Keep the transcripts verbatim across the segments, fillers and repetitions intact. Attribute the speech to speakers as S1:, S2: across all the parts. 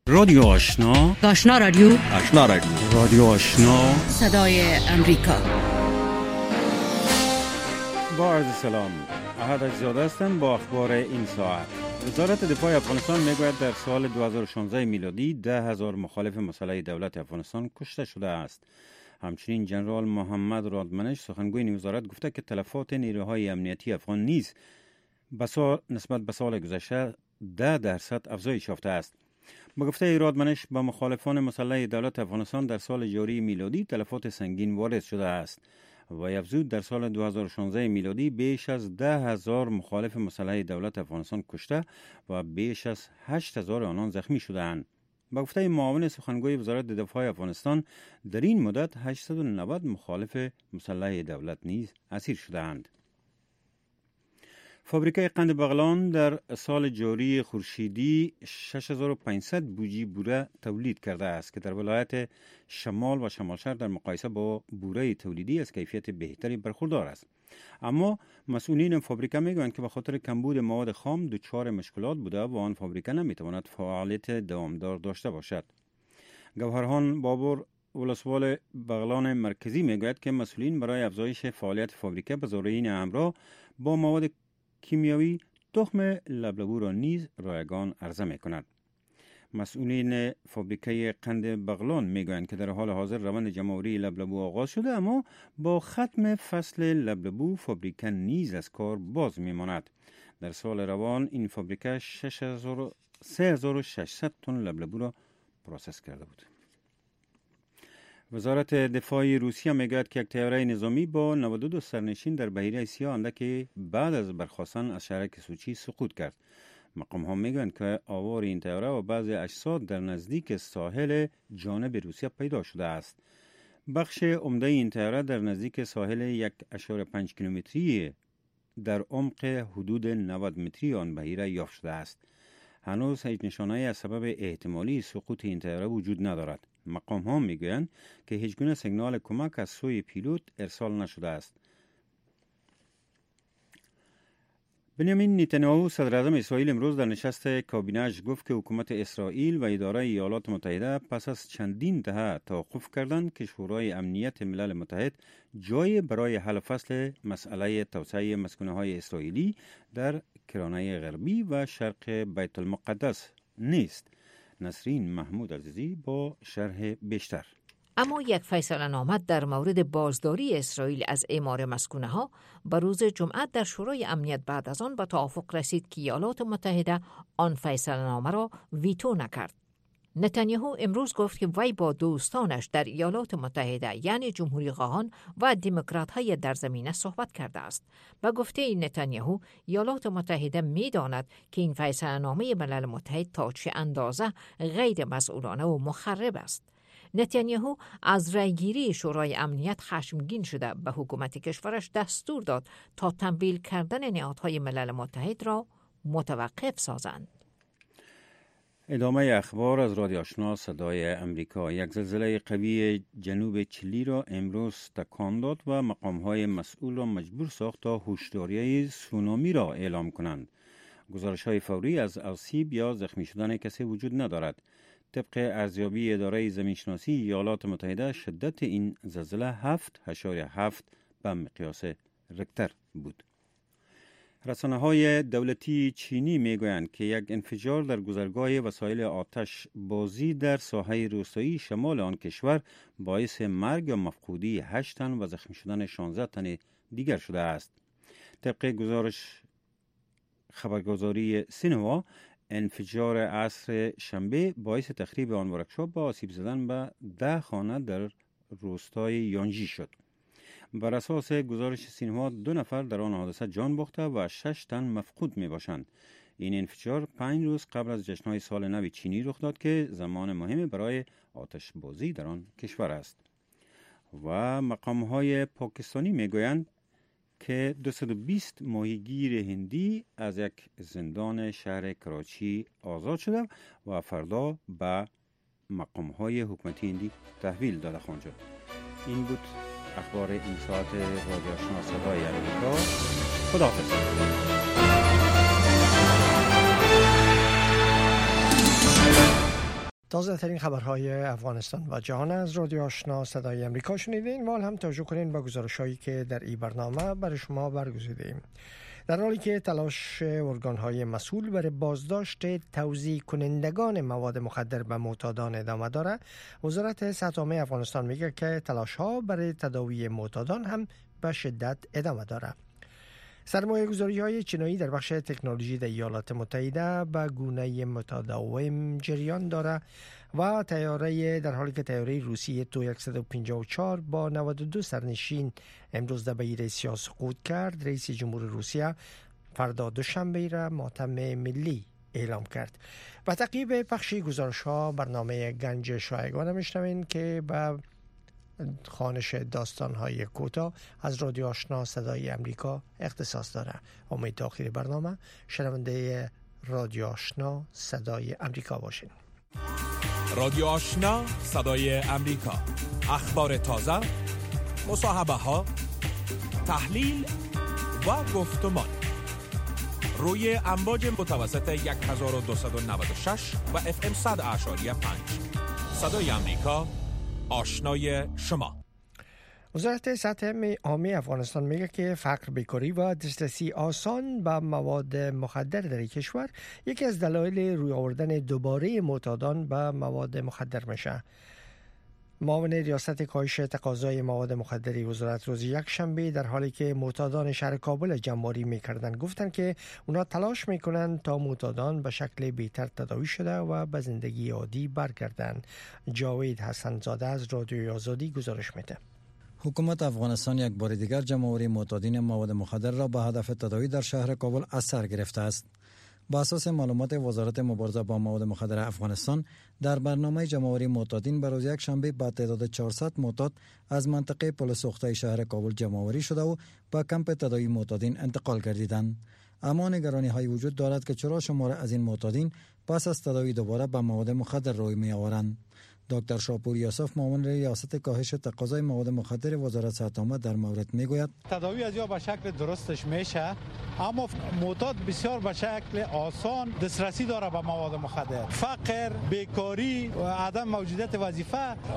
S1: رادیو آشنا،
S2: آشنا رادیو،
S3: آشنا رادیو،
S1: رادیو آشنا،
S2: صدای امریکا.
S1: با عرض سلام، احد اجزاده هستم با اخبار این ساعت. وزارت دفاع افغانستان میگوید در سال دو هزار و شانزده میلادی ده هزار مخالف مسلح دولت افغانستان کشته شده است. همچنین جنرال محمد رادمنش سخنگوی این وزارت گفته که تلفات نیروهای امنیتی افغان نیز بسا نسبت به سال گذشته ده درصد افزایش یافته است. با گفته رادمنش با مخالفان مسلح دولت افغانستان در سال جاری میلادی تلفات سنگین وارد شده است و افزود در سال دو هزار و شانزده میلادی بیش از ده هزار مخالف مسلح دولت افغانستان کشته و بیش از هشت هزار آنان زخمی شده‌اند. با گفته معاون سخنگوی وزارت دفاع افغانستان در این مدت هشتصد و نود مخالف مسلح دولت نیز اسیر شده‌اند. فابریکه قند بغلان در سال جاری خورشیدی شش هزار و پانصد بوجی بوره تولید کرده است که در ولایت شمال و شمال شرق در مقایسه با بوره تولیدی از کیفیت بهتری برخوردار است. اما مسئولین فابریکه میگویند که به خاطر کمبود مواد خام دچار مشکلات بوده و آن فابریکه نمیتواند فعالیت دوامدار داشته باشد. گوهرهان بابور ولسوال بغلان مرکزی میگوید که مسئولین برای افزایش فعالیت فابریکه به زارعین همراه با مواد کیمیاوی تخم لبلبو را نیز رایگان عرضه می کند. مسئولین فابریکه قند بغلان می گویند که در حال حاضر روند جمع‌آوری لبلبو آغاز شده، اما با ختم فصل لبلبو فابریکه نیز از کار باز می ماند. در سال روان این فابریکه سه هزار و ششصد تن لبلبو را پروسس کرده بود. وزارت دفاع روسیه میگوید که یک طیاره نظامی با نود و دو سرنشین در بحیره سیاه اندکی بعد از برخاستن از شهرک سوچی سقوط کرد. مقام ها میگویند که آوار این طیاره و بعضی اجساد در نزدیک ساحل جانب روسیه پیدا شده است. بخش عمده این طیاره در نزدیک ساحل یک و پنج کیلومتری در عمق حدود نود متری آن بحیره یافت شده است. هنوز هیچ نشانه از سبب احتمالی سقوط این طیاره وجود ندارد. مقام ها میگویند که هیچ گونه سیگنال کمک از سوی پیلوت ارسال نشده است. بنیامین نتانیاهو صدر اعظم اسرائیل امروز در نشست کابینه‌اش گفت که حکومت اسرائیل و اداره ایالات متحده پس از چندین دهه توقف کردند که شورای امنیت ملل متحد جای برای حل فصل مسئله توسعه مسکونه‌های اسرائیلی در کرانه غربی و شرق بیت المقدس نیست. نسرین محمود عزیزی با شرح بیشتر.
S2: اما یک فیصله نامه در مورد بازداری اسرائیل از اعمار مسکونه ها به روز جمعه در شورای امنیت بعد از آن به توافق رسید که ایالات متحده آن فیصله نامه را ویتو نکرد. نتانیاهو امروز گفت که وی با دوستانش در ایالات متحده یعنی جمهوری خواهان و دموکرات های در زمینه صحبت کرده است. به گفته نتانیاهو ایالات متحده می داند که این فیصله نامه ملل متحد تا چه اندازه غیر مسئولانه و مخرب است. نتانیاهو از رأیگیری شورای امنیت خشمگین شده به حکومت کشورش دستور داد تا تمویل کردن نهادهای ملل متحد را متوقف سازند.
S1: ادامه اخبار از رادیو آشنا صدای امریکا. یک زلزله قوی جنوب چیلی را امروز تکان داد و مقام‌های مسئول را مجبور ساخت تا هشداری سونامی را اعلام کنند. گزارش‌های فوری از آسیب یا زخمی شدن کسی وجود ندارد. طبق ارزیابی اداره زمینشناسی ایالات متحده شدت این زلزله هفت اشاریه هفت به مقیاس ریکتر بود. رسانه‌های دولتی چینی میگویند که یک انفجار در گذرگاه وسایل آتش بازی در ساحه روستایی شمال آن کشور باعث مرگ یا مفقودی هشت تن و زخمی شدن شانزده تن دیگر شده است. طبق گزارش خبرگزاری سینوا، انفجار عصر شنبه باعث تخریب آن ورکشاپ و آسیب زدن به ده خانه در روستای یانجی شد. بر اساس گزارش سینما دو نفر در آن حادثه جان باخته و شش تن مفقود می باشند. این انفجار پنج روز قبل از جشن‌های سال نو چینی رخ داد که زمان مهمی برای آتش بازی در آن کشور است. و مقام‌های پاکستانی می گویند که دویست و بیست ماهیگیر هندی از یک زندان شهر کراچی آزاد شده و فردا به مقام‌های حکومتی هندی تحویل داده خواهند شد. این بود اخبار این ساعت رادیو آشنا صدای امریکا. خداحافظ.
S3: تازه ترین خبرهای افغانستان و جهان از رادیو آشنا صدای امریکا شنیدین و هم توجه کنین به گزارش‌هایی که در این برنامه برای شما برگزیدیم. در حالی که تلاش ارگان‌های مسئول برای بازداشت توزیع کنندگان مواد مخدر به معتادان ادامه دارد، وزارت صحت عامه افغانستان میگه که تلاش‌ها برای تداوی معتادان هم به شدت ادامه دارد. سرمایه گذاری های چینایی در بخش تکنولوژی در ایالات متحده به گونه متداوم جریان دارد و طیاره در حالی که طیاره روسی تو صد و پنجاه و چهار با نود و دو سرنشین امروز در بیر اسیا سقوط کرد، رئیس جمهور روسیه فردا دوشنبه را ماتم ملی اعلام کرد. و تعقیب پخش گزارش ها برنامه گنج شایگان میشنوین که به خوانش داستان‌های کوتاه از رادیو آشنا صدای امریکا اختصاص دارد. امید تا آخر برنامه شنونده رادیو آشنا صدای امریکا باشین.
S4: رادیو آشنا صدای امریکا، اخبار تازه، مصاحبه ها، تحلیل و گفتمان روی امواج متوسط صد و دویست و نود و شش و اف ام صد و پنج. صدای امریکا، آشنای شما.
S3: وزارت صحت عامه افغانستان میگه که فقر، بیکاری و دسترسی آسان به مواد مخدر در کشور یکی از دلایل روی آوردن دوباره معتادان به مواد مخدر میشه. معاون ریاست کاهش تقاضای مواد مخدری وزارت روز یک شنبه در حالی که معتادان شهر کابل جمع‌آوری میکردند گفتند که اونا تلاش میکنند تا معتادان به شکل بهتر تداوی شده و به زندگی عادی برگردند. جاوید حسن زاده از رادیوی آزادی گزارش میده.
S5: حکومت افغانستان یک بار دیگر جمع‌آوری معتادین مواد مخدر را به هدف تداوی در شهر کابل از سر گرفته است. با اساس معلومات وزارت مبارزه با مواد مخدر افغانستان، در برنامه جمع‌آوری معتادین به روز یک شنبه با تعداد چهارصد معتاد از منطقه پل سوخته شهر کابل جمع‌آوری شده و به کمپ تداوی معتادین انتقال گردیدند. اما نگرانی های وجود دارد که چرا شمار از این معتادین پس از تداوی دوباره به مواد مخدر روی می آورند. دکتر شاپور یوسف معاون ریاست کاهش تقاضای مواد مخدر وزارت صحت عامه در مورد میگوید
S6: تداوی از یا به شکل درستش میشه، اما معتاد بسیار به شکل آسان دسترسی داره به مواد مخدر. فقر، بیکاری و عدم موجودیت وظیفه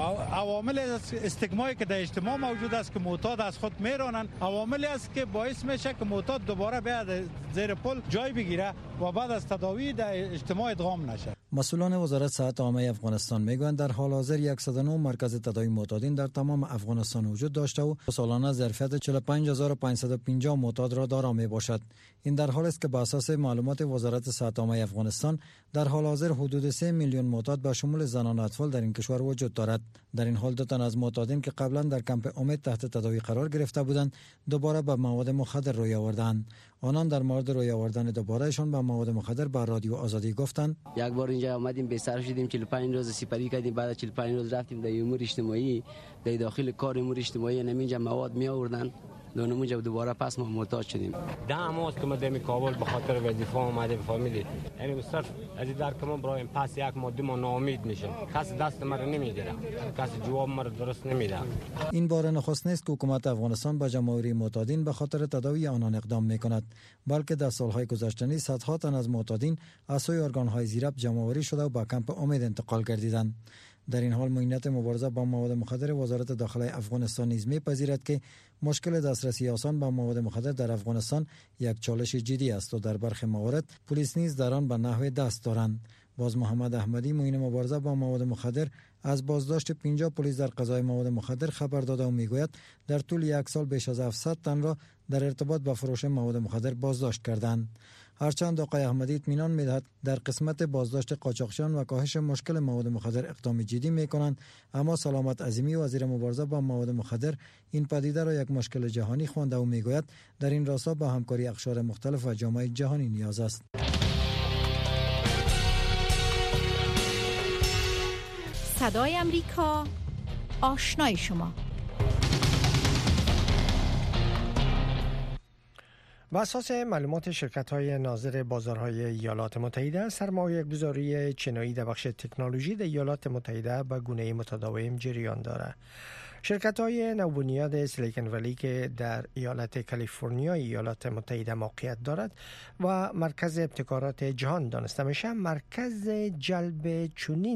S6: عوامل استیگمایی که در اجتماع موجود است که معتاد از خود میرانند، عواملی است که باعث میشه که معتاد دوباره بیاد زیر پل جای بگیره و بعد از تداوی در اجتماع ادغام نشه.
S5: مسئولان وزارت صحت عامه افغانستان میگویند در حال حاضر صد و نه مرکز تداوی معتادین در تمام افغانستان وجود داشته و سالانه ظرفیت چهل و پنج هزار و پانصد و پنجاه معتاد را دارا می باشد. این در حالی است که بر اساس معلومات وزارت صحت عامه افغانستان در حال حاضر حدود سه میلیون معتاد به شمول زنان و اطفال در این کشور وجود دارد. در این حال دو تن از معتادین که قبلا در کمپ امید تحت تداوی قرار گرفته بودند دوباره به مواد مخدر روی آوردند. آنان در مورد روی آوردن دوبارهشان به مواد مخدر به رادیو آزادی گفتند:
S7: یک بار اینجا آمدیم به سر شدیم، چهل و پنج روز سپری کردیم، بعد چهل و پنج روز رفتیم در امور اجتماعی، در داخل کار امور اجتماعی نمینجا مواد می آوردن، دونمونجا دوباره پس ما محتاج شدیم.
S8: ده ماه که ما در کابل به خاطر وظیفه اومده فهمیدید، یعنی صرف از در که ما برای پس یک ماه دو ماه ناامید میشیم، کس دست ما رو نمیگیره، کس جواب ما رو درست نمیده.
S5: این بار نخست نیست که حکومت افغانستان به جمع‌آوری معتادین به خاطر تداوی آنان اقدام میکند، بلکه در سالهای گذشته صدها تن از معتادین از سوی ارگان‌های زیرب جمع‌آوری شده و به کمپ امید انتقال گردیدند. در این حال معینت مبارزه با مواد مخدر وزارت داخله افغانستان نیز می‌پذیرد که مشکل دسترسی آسان به مواد مخدر در افغانستان یک چالش جدی است و در برخی موارد پلیس نیز در آن به نحو دست دارند. باز محمد احمدی معین مبارزه با مواد مخدر از بازداشت پنجاه پلیس در قضای مواد مخدر خبر داده و میگوید در طول یک سال بیش از هفتصد تن را در ارتباط با فروش مواد مخدر بازداشت کردند. هرچند آقای احمدی اطمینان می‌دهد در قسمت بازداشت قاچاقچیان و کاهش مشکل مواد مخدر اقدام جدی می‌کنند، اما سلامت عظیمی وزیر مبارزه با مواد مخدر این پدیده را یک مشکل جهانی خوانده و میگوید در این راستا با همکاری اقشار مختلف و جامعه جهانی نیاز است.
S9: صدای امریکا، آشنای شما.
S3: بر اساس معلومات شرکت‌های ناظر بازارهای ایالات متحده، سرمایه‌گذاری چینایی در بخش تکنولوژی در ایالات متحده به گونه متداوم جریان دارد. شرکت‌های نوبنیاد سیلیکون ولی که در ایالت کالیفرنیا ایالات متحده موقعیت دارد و مرکز ابتکارات جهان دانسته میشه، مرکز جلب چنین